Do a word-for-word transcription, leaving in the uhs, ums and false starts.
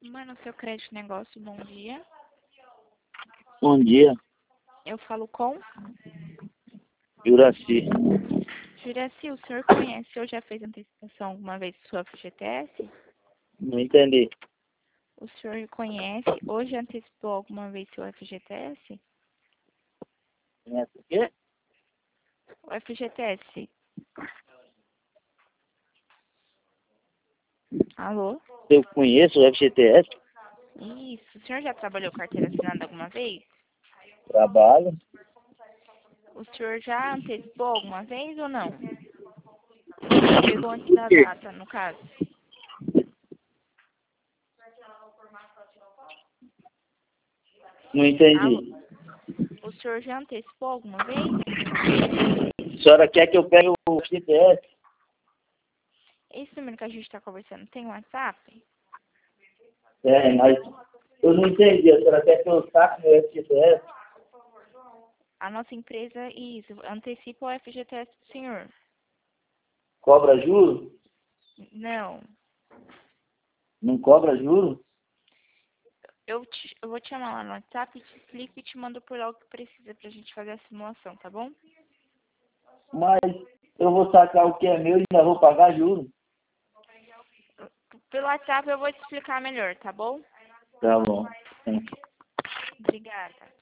Mano, seu crédito negócio, bom dia. Bom dia, Eu falo com Juraci. Juraci. O senhor conhece ou já fez antecipação alguma vez de sua F G T S? Não entendi. O senhor conhece ou já antecipou alguma vez seu F G T S? Conhece o quê? O F G T S. Alô? Eu conheço o F G T S, Isso. O senhor já trabalhou carteira assinada alguma vez? trabalho. O senhor já antecipou alguma vez ou não? Chegou antes da data, no caso. Não Alô? entendi. O senhor já antecipou alguma vez? A senhora quer que eu pegue o F G T S? Esse número que a gente está conversando tem WhatsApp? É, mas eu não entendi. A senhora quer que eu saque meu F G T S? A nossa empresa, isso, antecipa o F G T S do senhor. Cobra juro? Não. Não cobra juro? Eu, te, eu vou te chamar lá no WhatsApp, te explico e te mando por lá o que precisa pra gente fazer a simulação, tá bom? Mas eu vou sacar o que é meu e ainda vou pagar juro. Pelo WhatsApp eu vou te explicar melhor, tá bom? Tá bom. Obrigada.